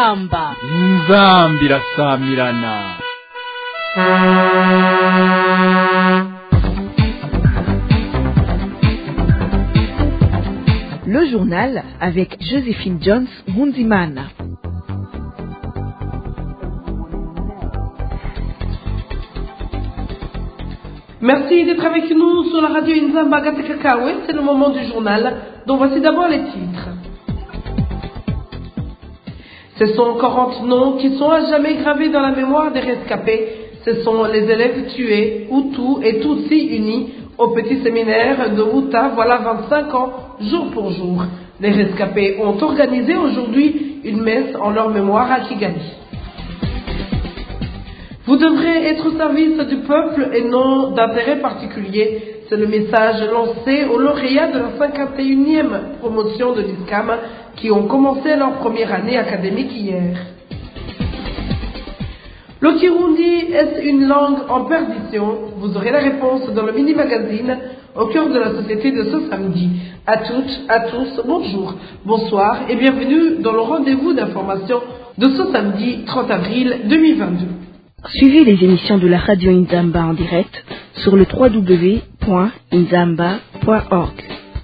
inzamba irasamirana. Le journal avec Joséphine Jones Munzimana. Merci d'être avec nous sur la radio Inzamba Gatekakawe. C'est le moment du journal, dont voici d'abord les titres. Ce sont 40 noms qui sont à jamais gravés dans la mémoire des rescapés. Ce sont les élèves tués, Hutus et Tutsis unis au petit séminaire de Huta, voilà 25 ans, jour pour jour. Les rescapés ont organisé aujourd'hui une messe en leur mémoire à Kigali. Vous devrez être au service du peuple et non d'intérêt particulier. C'est le message lancé aux lauréats de la 51e promotion de l'ISCAM qui ont commencé leur première année académique hier. Le Kirundi est une langue en perdition. Vous aurez la réponse dans le mini-magazine au cœur de la société de ce samedi. À toutes, à tous, bonjour, bonsoir et bienvenue dans le rendez-vous d'information de ce samedi 30 avril 2022. Suivez les émissions de la radio Inzamba en direct sur le www.inzamba.org.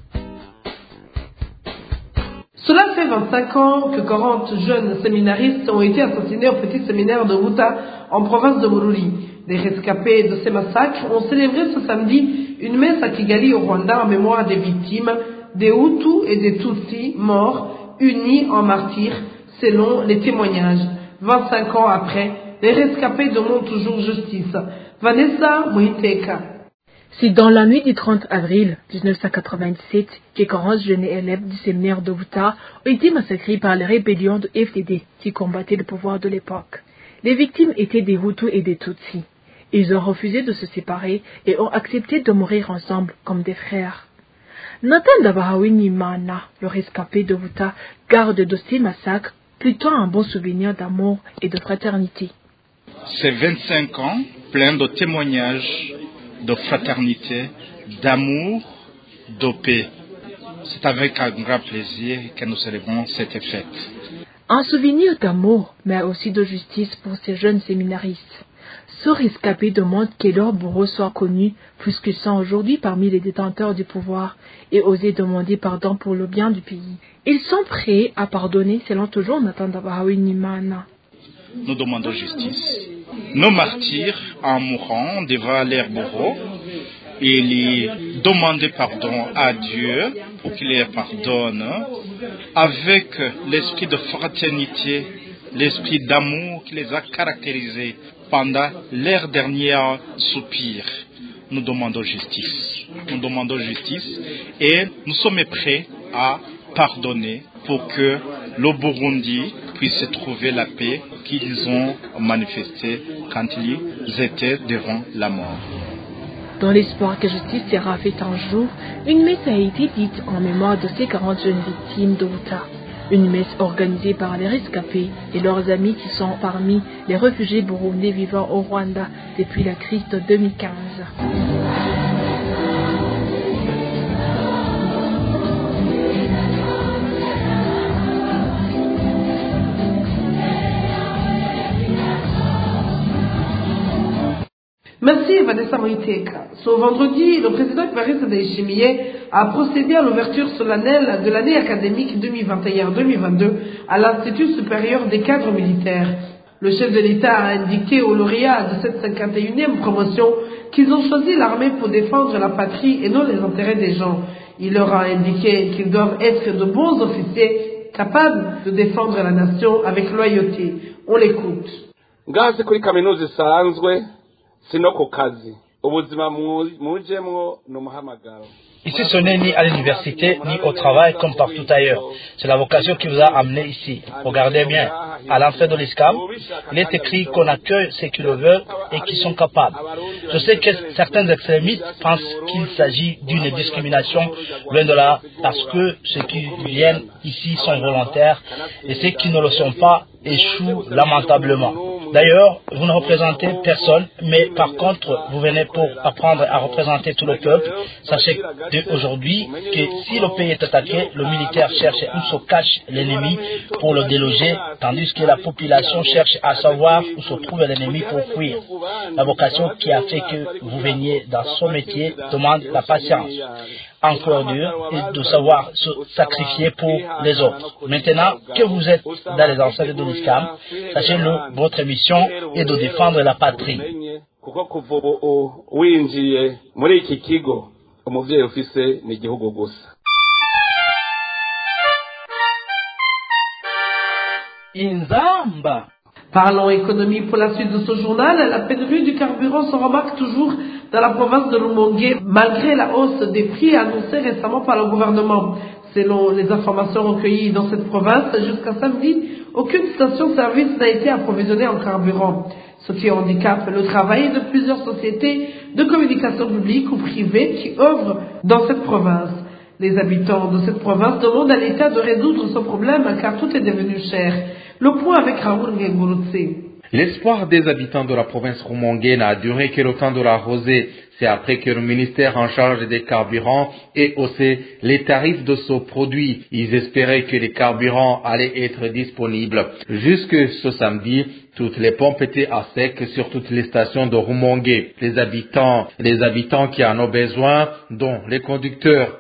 Cela fait 25 ans que 40 jeunes séminaristes ont été assassinés au petit séminaire de Huta en province de Bururi. Les rescapés de ces massacres ont célébré ce samedi une messe à Kigali au Rwanda en mémoire des victimes, des Hutus et des Tutsis morts, unis en martyrs, selon les témoignages. 25 ans après, les rescapés demandent toujours justice. Vanessa Muhiteka. C'est dans la nuit du 30 avril 1997 que 40 jeunes élèves du séminaire de Huta ont été massacrés par les rébellions de FDD qui combattaient le pouvoir de l'époque. Les victimes étaient des Hutus et des Tutsis. Ils ont refusé de se séparer et ont accepté de mourir ensemble comme des frères. Nathan Dabarawinimana, le rescapé de Huta, garde de ces massacres plutôt un bon souvenir d'amour et de fraternité. Ces 25 ans pleins de témoignages de fraternité, d'amour, de paix. C'est avec un grand plaisir que nous célébrons cette fête. Un souvenir d'amour, mais aussi de justice pour ces jeunes séminaristes. Ce rescapé demande que leurs bourreaux soient connus, puisqu'ils sont aujourd'hui parmi les détenteurs du pouvoir, et oser demander pardon pour le bien du pays. Ils sont prêts à pardonner, selon toujours Nathan Dabarawinimana. Nous demandons justice. Nos martyrs, en mourant devant leurs bourreaux, et les demander pardon à Dieu pour qu'il les pardonne, avec l'esprit de fraternité, l'esprit d'amour qui les a caractérisés pendant leur dernier soupir. Nous demandons justice. Nous demandons justice et nous sommes prêts à pardonner pour que le Burundi puisse trouver la paix qu'ils ont manifestée quand ils étaient devant la mort. Dans l'espoir que justice sera faite un jour, une messe a été dite en mémoire de ces 40 jeunes victimes de Huta. Une messe organisée par les rescapés et leurs amis qui sont parmi les réfugiés burundais vivant au Rwanda depuis la crise de 2015. Merci Vanessa Muhiteka. Ce vendredi, le président Evariste Ndayishimiye a procédé à l'ouverture solennelle de l'année académique 2021-2022 à l'Institut supérieur des cadres militaires. Le chef de l'État a indiqué aux lauréats de cette 51e promotion qu'ils ont choisi l'armée pour défendre la patrie et non les intérêts des gens. Il leur a indiqué qu'ils doivent être de bons officiers capables de défendre la nation avec loyauté. On l'écoute. Ngazi kuri kaminuza isanzwe sinoko kazi ubuzima mujemwo n'umuhamagaro. Ici, ce n'est ni à l'université, ni au travail, comme partout ailleurs. C'est la vocation qui vous a amené ici. Regardez bien. À l'entrée de l'ISCAM, il est écrit qu'on accueille ceux qui le veulent et qui sont capables. Je sais que certains extrémistes pensent qu'il s'agit d'une discrimination, loin de là, parce que ceux qui viennent ici sont volontaires et ceux qui ne le sont pas échouent lamentablement. D'ailleurs, vous ne représentez personne, mais par contre, vous venez pour apprendre à représenter tout le peuple. Sachez aujourd'hui que si le pays est attaqué, le militaire cherche où se cache l'ennemi pour le déloger, tandis que la population cherche à savoir où se trouve l'ennemi pour fuir. La vocation qui a fait que vous veniez dans ce métier demande la patience, encore dur, et de savoir se sacrifier pour les autres. Maintenant que vous êtes dans les enceintes de l'ISCAM, sachez-le, votre mission est de défendre la patrie. Inzamba. Parlons économie pour la suite de ce journal. La pénurie du carburant se remarque toujours dans la province de Rumongue, malgré la hausse des prix annoncée récemment par le gouvernement. Selon les informations recueillies dans cette province, jusqu'à samedi, aucune station-service n'a été approvisionnée en carburant, ce qui handicape le travail de plusieurs sociétés de communication publique ou privée qui œuvrent dans cette province. Les habitants de cette province demandent à l'État de résoudre ce problème car tout est devenu cher. Le point avec Raoul Ngengurutse. L'espoir des habitants de la province roumongaine n'a duré que le temps de la rosée. C'est après que le ministère en charge des carburants ait haussé les tarifs de ce produit. Ils espéraient que les carburants allaient être disponibles. Jusque ce samedi, toutes les pompes étaient à sec sur toutes les stations de Rumongue. Les habitants qui en ont besoin, dont les conducteurs,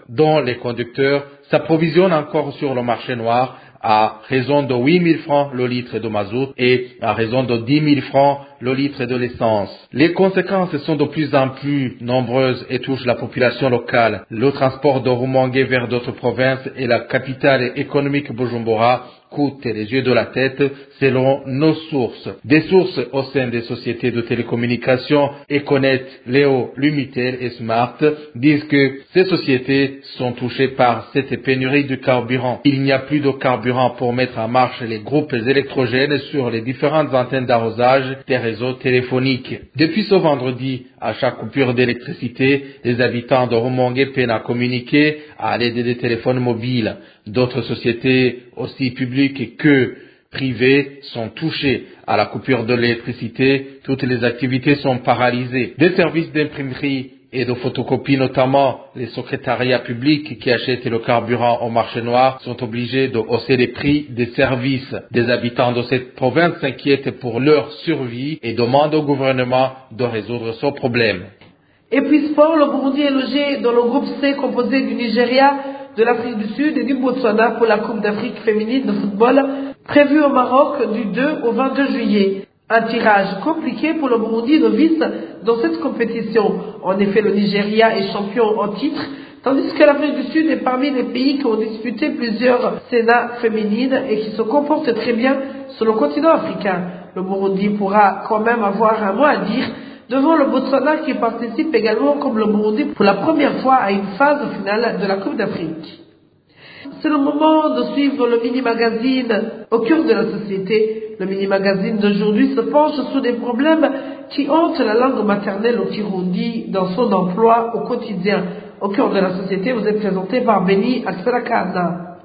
s'approvisionnent encore sur le marché noir à raison de 8 000 francs le litre de mazout et à raison de 10 000 francs le litre de l'essence. Les conséquences sont de plus en plus nombreuses et touchent la population locale. Le transport de Rumongue vers d'autres provinces et la capitale économique Bujumbura coûte les yeux de la tête selon nos sources. Des sources au sein des sociétés de télécommunications Econet, Léo, Lumitel et Smart disent que ces sociétés sont touchées par cette pénurie de carburant. Il n'y a plus de carburant pour mettre en marche les groupes électrogènes sur les différentes antennes d'arrosage des réseaux téléphoniques. Depuis ce vendredi, à chaque coupure d'électricité, les habitants de Rumongue peinent à communiquer à l'aide des téléphones mobiles. D'autres sociétés, aussi publiques que privées, sont touchées. À la coupure de l'électricité, toutes les activités sont paralysées. Des services d'imprimerie et de photocopie, notamment les secrétariats publics qui achètent le carburant au marché noir, sont obligés de hausser les prix des services. Des habitants de cette province s'inquiètent pour leur survie et demandent au gouvernement de résoudre ce problème. Et puis sport, le Burundi est logé dans le groupe C composé du Nigeria, de l'Afrique du Sud et du Botswana pour la Coupe d'Afrique féminine de football prévue au Maroc du 2 au 22 juillet. Un tirage compliqué pour le Burundi novice dans cette compétition. En effet, le Nigeria est champion en titre, tandis que l'Afrique du Sud est parmi les pays qui ont disputé plusieurs sénats féminines et qui se comportent très bien sur le continent africain. Le Burundi pourra quand même avoir un mot à dire devant le Botswana qui participe également comme le Burundi pour la première fois à une phase finale de la Coupe d'Afrique. C'est le moment de suivre le mini-magazine au cœur de la société. Le mini-magazine d'aujourd'hui se penche sur des problèmes qui hantent la langue maternelle au Kirundi dans son emploi au quotidien. Au cœur de la société, vous êtes présenté par Beni Akserakana.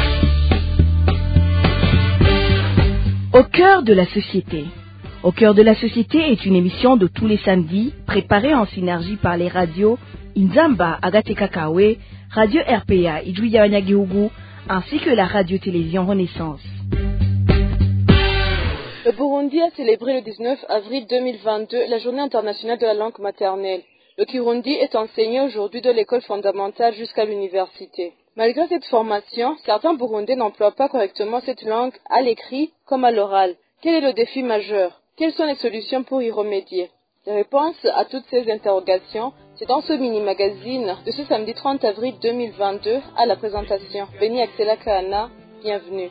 Au cœur de la société. Au cœur de la société est une émission de tous les samedis, préparée en synergie par les radios Inzamba, Agatekakawe, Radio RPA, Idjouya Wanyagihugu, ainsi que la radio-télévision Renaissance. Le Burundi a célébré le 19 avril 2022 la journée internationale de la langue maternelle. Le Kirundi est enseigné aujourd'hui de l'école fondamentale jusqu'à l'université. Malgré cette formation, certains Burundais n'emploient pas correctement cette langue à l'écrit comme à l'oral. Quel est le défi majeur? Quelles sont les solutions pour y remédier? Les réponses à toutes ces interrogations, c'est dans ce mini-magazine de ce samedi 30 avril 2022 à la présentation. Beni Akserakana, bienvenue.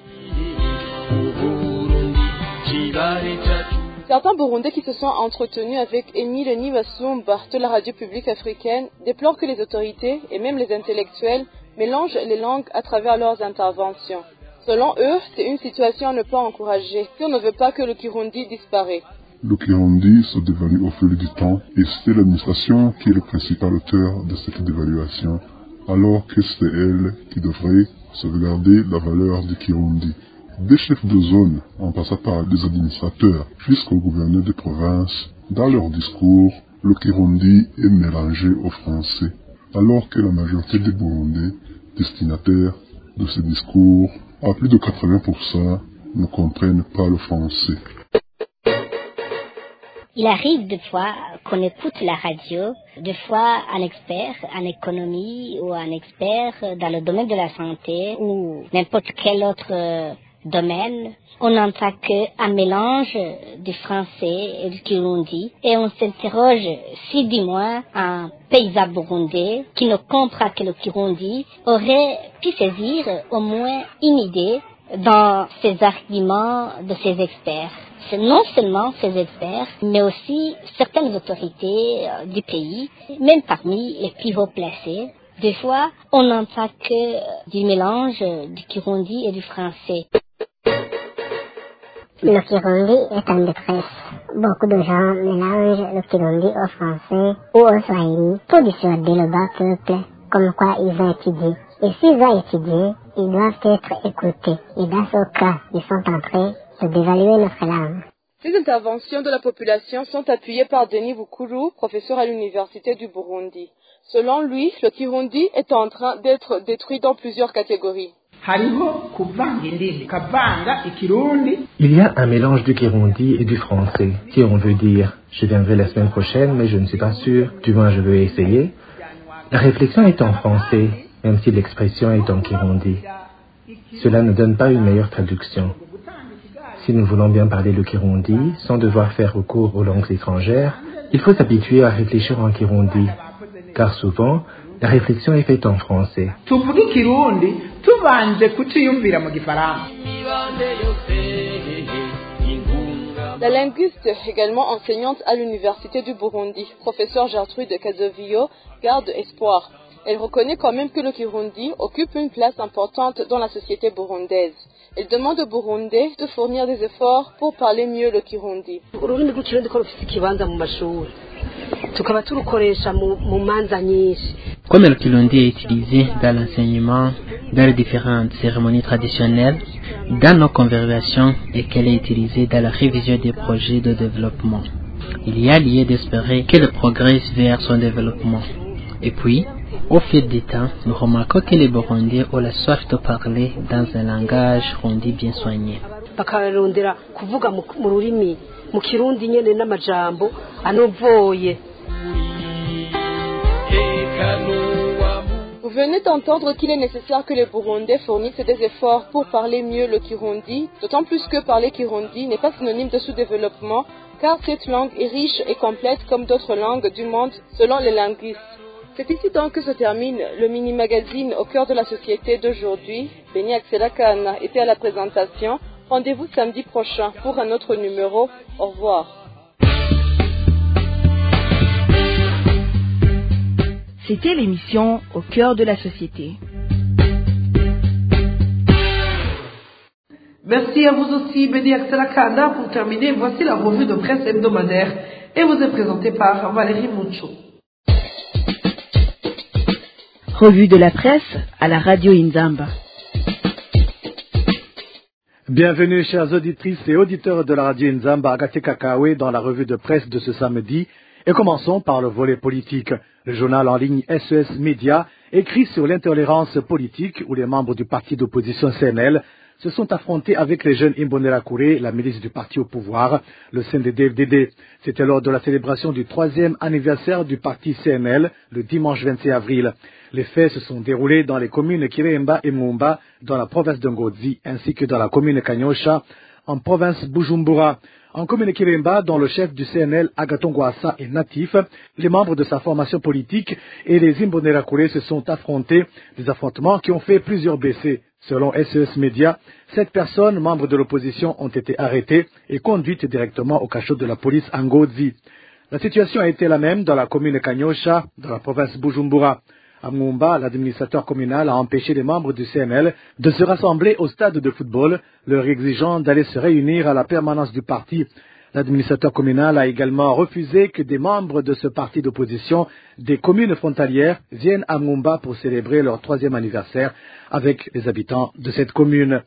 Certains Burundais qui se sont entretenus avec Émile Nibasumba de la radio publique africaine déplorent que les autorités et même les intellectuels mélangent les langues à travers leurs interventions. Selon eux, c'est une situation à ne pas encourager si on ne veut pas que le Kirundi disparaisse. Le Kirundi se dévalue au fil du temps et c'est l'administration qui est le principal auteur de cette dévaluation, alors que c'est elle qui devrait sauvegarder la valeur du Kirundi. des chefs de zone, en passant par des administrateurs jusqu'aux gouverneurs des provinces, dans leur discours, le Kirundi est mélangé au français, alors que la majorité des Burundais, destinataires de ces discours, à plus de 80%, ne comprennent pas le français. Il arrive des fois qu'on écoute la radio, des fois un expert en économie ou un expert dans le domaine de la santé ou n'importe quel autre domaine. On n'entend qu'un mélange du français et du kirundi et on s'interroge si du moins un paysan burundais qui ne comprend que le kirundi aurait pu saisir au moins une idée dans ces arguments de ces experts. C'est non seulement ces experts, mais aussi certaines autorités du pays, même parmi les plus haut placés. Des fois, on n'entend que du mélange du kirundi et du français. Le kirundi est en détresse. Beaucoup de gens mélangent le kirundi au français ou au swahili pour dissuader le bas peuple, comme quoi ils ont étudié. Et s'ils ont étudié, ils doivent être écoutés. Et dans ce cas, ils sont en train de dévaluer notre langue. Ces interventions de la population sont appuyées par Denis Bukuru, professeur à l'Université du Burundi. Selon lui, le kirundi est en train d'être détruit dans plusieurs catégories. Il y a un mélange du kirundi et du français. Si on veut dire « je viendrai la semaine prochaine, mais je ne suis pas sûr, du moins je veux essayer », la réflexion est en français, même si l'expression est en kirundi. Cela ne donne pas une meilleure traduction. Si nous voulons bien parler le kirundi, sans devoir faire recours aux langues étrangères, il faut s'habituer à réfléchir en kirundi, car souvent, la réflexion est faite en français. La linguiste, également enseignante à l'Université du Burundi, professeure Gertrude Kazovio, garde espoir. Elle reconnaît quand même que le kirundi occupe une place importante dans la société burundaise. Elle demande aux Burundais de fournir des efforts pour parler mieux le kirundi. Comme le kirundi est utilisé dans l'enseignement, dans les différentes cérémonies traditionnelles, dans nos conversations et qu'elle est utilisée dans la révision des projets de développement, il y a lieu d'espérer qu'elle progresse vers son développement. Et puis, au fil du temps, nous remarquons que les Burundais ont la soif de parler dans un langage rundi bien soigné. Vous venez d'entendre qu'il est nécessaire que les Burundais fournissent des efforts pour parler mieux le kirundi, d'autant plus que parler kirundi n'est pas synonyme de sous-développement, car cette langue est riche et complète comme d'autres langues du monde selon les linguistes. C'est ici donc que se termine le mini-magazine au cœur de la société d'aujourd'hui. Beni Akselakana était à la présentation. Rendez-vous samedi prochain pour un autre numéro. Au revoir. C'était l'émission Au cœur de la société. Merci à vous aussi, Beni Akselakana. Pour terminer, voici la revue de presse hebdomadaire et vous est présentée par Valérie Moucho. Revue de la presse à la radio Inzamba. Bienvenue chères auditrices et auditeurs de la radio Inzamba Agatekakawe dans la revue de presse de ce samedi. Et commençons par le volet politique. Le journal en ligne SES Média écrit sur l'intolérance politique où les membres du parti d'opposition CNL se sont affrontés avec les jeunes Imbonerakure, la milice du parti au pouvoir, le CNDD-FDD. C'était lors de la célébration du 3e anniversaire du parti CNL, le dimanche 26 avril. Les faits se sont déroulés dans les communes Kiremba et Mumba, dans la province de Ngozi, ainsi que dans la commune Kanyosha, en province Bujumbura. En commune Kiremba, dont le chef du CNL, Agathon Rwasa, est natif, les membres de sa formation politique et les Imbonerakure se sont affrontés, des affrontements qui ont fait plusieurs blessés. Selon SES Média, 7 personnes, membres de l'opposition, ont été arrêtées et conduites directement au cachot de la police à Ngozi. La situation a été la même dans la commune Kanyosha, dans la province Bujumbura. À Mumba, l'administrateur communal a empêché les membres du CNL de se rassembler au stade de football, leur exigeant d'aller se réunir à la permanence du parti. L'administrateur communal a également refusé que des membres de ce parti d'opposition des communes frontalières viennent à Mumba pour célébrer leur 3e anniversaire avec les habitants de cette commune.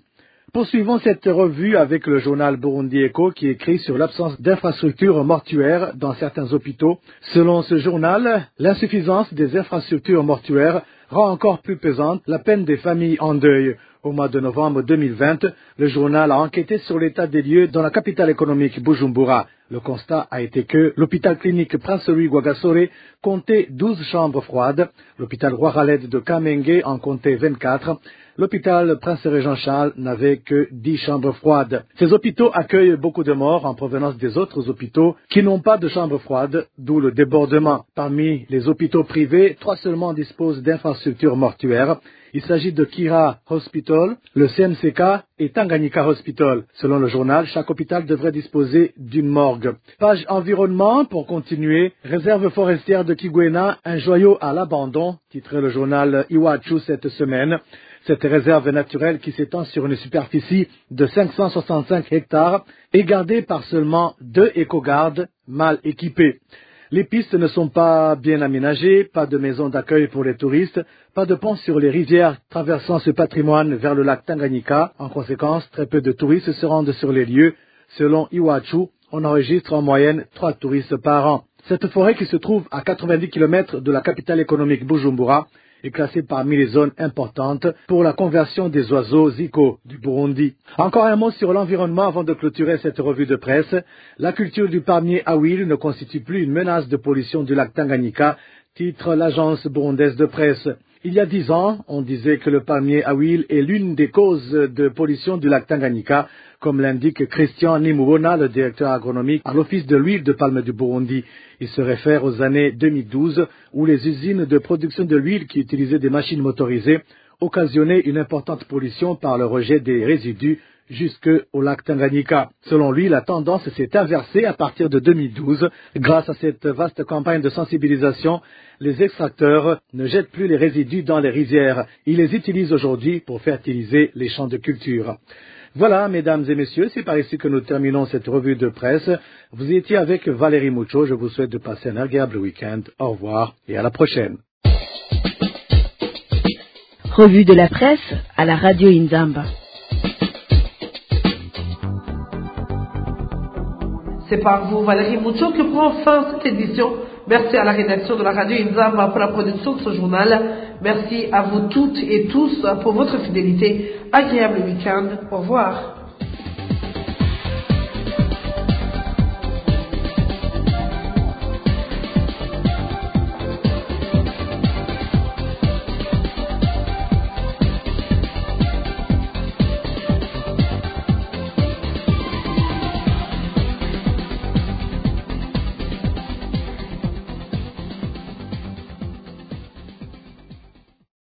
Poursuivons cette revue avec le journal Burundi Echo qui écrit sur l'absence d'infrastructures mortuaires dans certains hôpitaux. Selon ce journal, l'insuffisance des infrastructures mortuaires rend encore plus pesante la peine des familles en deuil. Au mois de novembre 2020, le journal a enquêté sur l'état des lieux dans la capitale économique Bujumbura. Le constat a été que l'hôpital clinique Prince Louis Rwagasore comptait 12 chambres froides, l'hôpital Roi Khaled de Kamenge en comptait 24, l'hôpital Prince Régent Charles n'avait que 10 chambres froides. Ces hôpitaux accueillent beaucoup de morts en provenance des autres hôpitaux qui n'ont pas de chambres froides, d'où le débordement. Parmi les hôpitaux privés, 3 seulement disposent d'infrastructures mortuaires. Il s'agit de Kira Hospital, le CMCK et Tanganyika Hospital. Selon le journal, chaque hôpital devrait disposer d'une morgue. Page environnement, pour continuer. Réserve forestière de Kigwena, un joyau à l'abandon, titrait le journal Iwachu cette semaine. Cette réserve naturelle qui s'étend sur une superficie de 565 hectares est gardée par seulement 2 éco-gardes mal équipés. Les pistes ne sont pas bien aménagées, pas de maisons d'accueil pour les touristes, pas de pont sur les rivières traversant ce patrimoine vers le lac Tanganyika. En conséquence, très peu de touristes se rendent sur les lieux. Selon Iwachu, on enregistre en moyenne 3 touristes par an. Cette forêt qui se trouve à 90 km de la capitale économique Bujumbura est classée parmi les zones importantes pour la conversion des oiseaux ziko du Burundi. Encore un mot sur l'environnement avant de clôturer cette revue de presse. La culture du palmier à huile ne constitue plus une menace de pollution du lac Tanganyika, titre l'agence burundaise de presse. Il y a 10 ans, on disait que le palmier à huile est l'une des causes de pollution du lac Tanganyika, comme l'indique Christian Nimubona, le directeur agronomique à l'Office de l'huile de palme du Burundi. Il se réfère aux années 2012, où les usines de production de l'huile qui utilisaient des machines motorisées occasionnaient une importante pollution par le rejet des résidus jusqu'au lac Tanganyika. Selon lui, la tendance s'est inversée à partir de 2012. Grâce à cette vaste campagne de sensibilisation, les extracteurs ne jettent plus les résidus dans les rizières. Ils les utilisent aujourd'hui pour fertiliser les champs de culture. Voilà, mesdames et messieurs, c'est par ici que nous terminons cette revue de presse. Vous étiez avec Valérie Mucho. Je vous souhaite de passer un agréable week-end. Au revoir et à la prochaine. Revue de la presse à la radio Inzamba. C'est par vous, Valérie Mucho, que prend fin cette édition. Merci à la rédaction de la radio Inzamba pour la production de ce journal. Merci à vous toutes et tous pour votre fidélité. Agréable week-end. Au revoir.